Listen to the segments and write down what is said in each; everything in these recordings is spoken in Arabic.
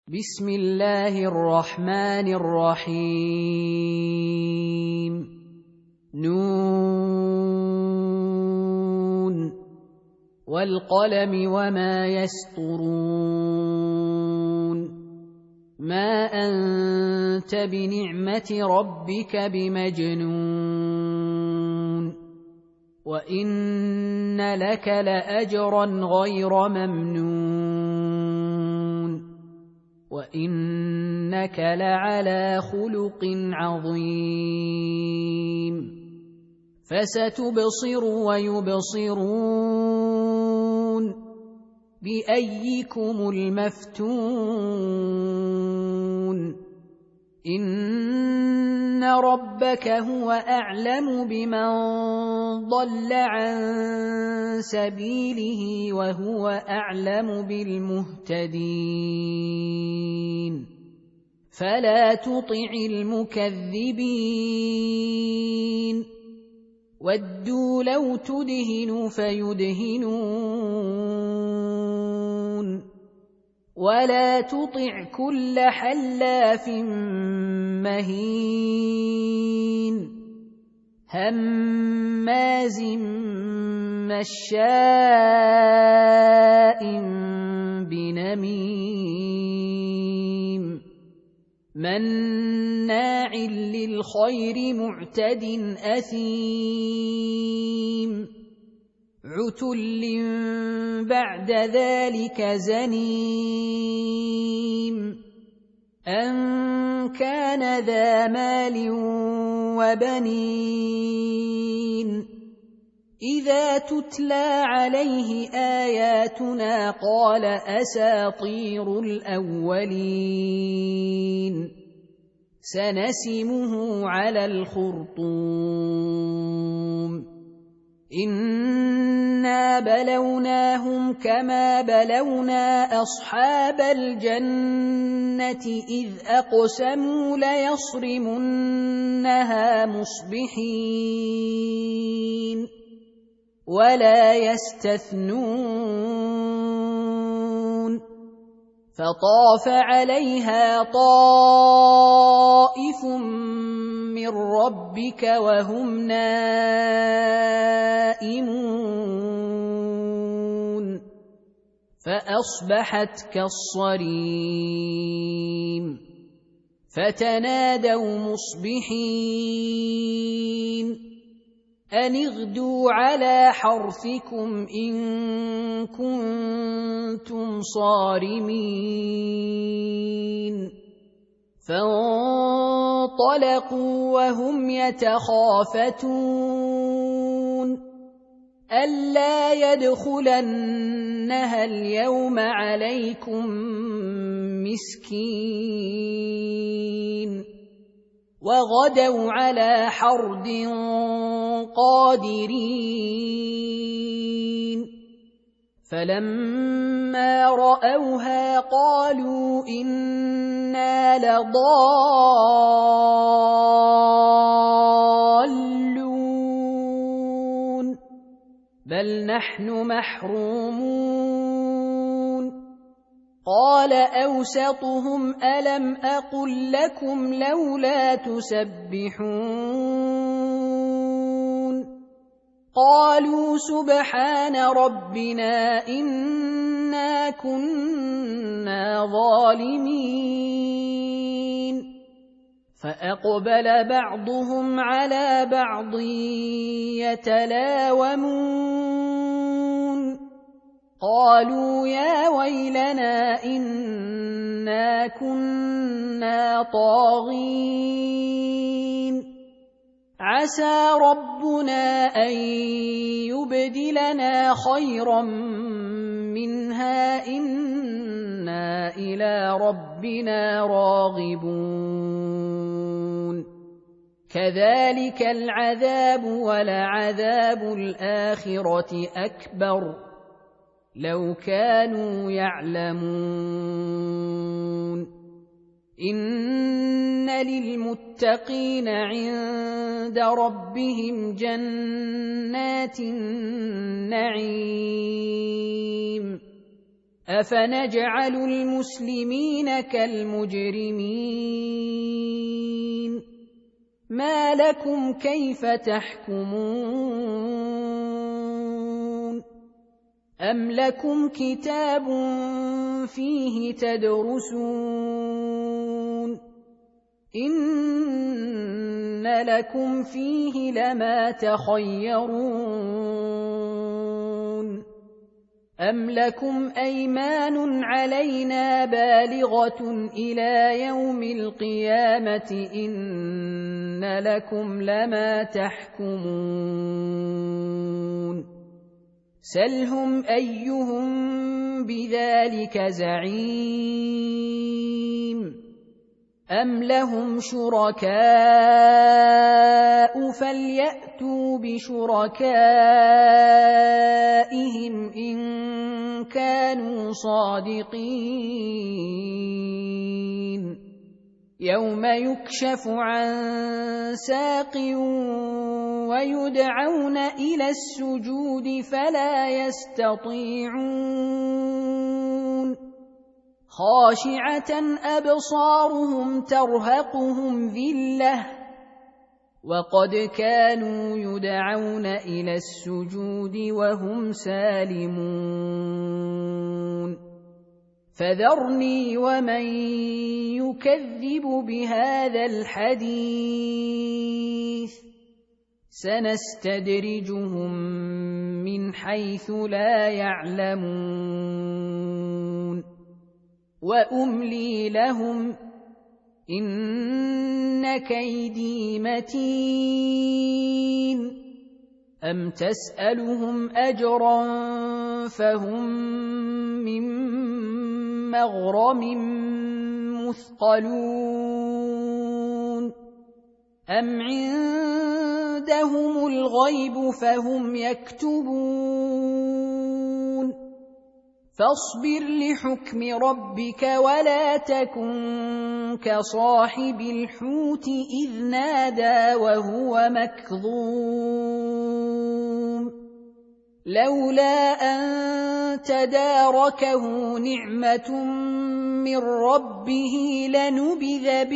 بسم الله الرحمن الرحيم. نون والقلم وما يسطرون. ما أنت بنعمة ربك بمجنون وإن لك لأجرا غير ممنون وإنك لعلى خلق عظيم. فستبصر ويبصرون بأيكم المفتون. إن ربك هو أعلم بمن ضل عن سبيله وهو أعلم بالمهتدين. فلا تطع المكذبين ودوا لو تدهن فيدهنون ولا تطع كل حلاف مهين هماز مشاء بنميم مناع للخير معتد أثيم عتل بعد ذلك زنيم أن كان ذا مال وبنين إذا تتلى عليه آياتنا قال أساطير الأولين سنسمه على الخرطوم. إنا بلوناهم كما بلونا أصحاب الجنة إذ أقسموا ليصرمنها مصبحين ولا يستثنون فطاف عليها طائف من ربك وهم نائمون فأصبحت كالصريم. فتنادوا مصبحين أن اغدوا على حرثكم إن كنتم صارمين. فانطلقوا وهم يتخافتون ألا يدخلنها اليوم عليكم مسكين وغدوا على حرد قادرين. فلما رأوها قالوا إنا لضالون بل نحن محرومون. قال أوسطهم ألم أقل لكم لولا تسبحون قالوا سبحان ربنا إنا كنا ظالمين. فأقبل بعضهم على بعض يتلاومون قالوا يا ويلنا إنا كنا طاغين عسى ربنا أن يبدلنا خيرا منها إنا إلى ربنا راغبون. كذلك العذاب ولعذاب الآخرة أكبر لو كانوا يعلمون. إن للمتقين عند ربهم جنات النعيم أفنجعل المسلمين كالمجرمين ما لكم كيف تحكمون أم لكم كتاب فيه تدرسون إن لكم فيه لما تخيرون أم لكم أيمان علينا بالغة إلى يوم القيامة إن لكم لما تحكمون سلهم أيهم بذلك زعيم أم لهم شركاء فليأتوا بشركائهم إن كانوا صادقين يوم يكشف عن ساق ويدعون إلى السجود فلا يستطيعون خاشعة أبصارهم ترهقهم ذلة وقد كانوا يدعون إلى السجود وهم سالمون فذرني ومن يكذب بهذا الحديث سنستدرجهم من حيث لا يعلمون وأملي لهم إن كيدي متين أم تسألهم أجرا فهم من مغرم مثقلون أم عندهم الغيب فهم يكتبون فاصبر لحكم ربك ولا تكن كصاحب الحوت إذ نادى وهو مكظوم لولا أن تداركه نعمة من ربه لنبذ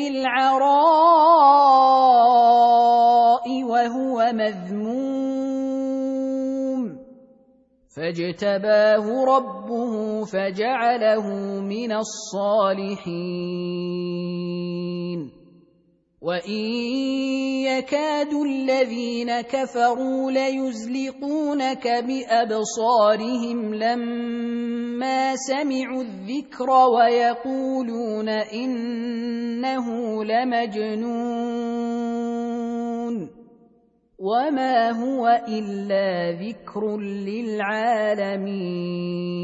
بالعراء وهو مذموم فاجتباه ربه فجعله من الصالحين وإن يكاد الذين كفروا ليزلقونك بأبصارهم لما سمعوا الذكر ويقولون إنه لمجنون وما هو إلا ذكر للعالمين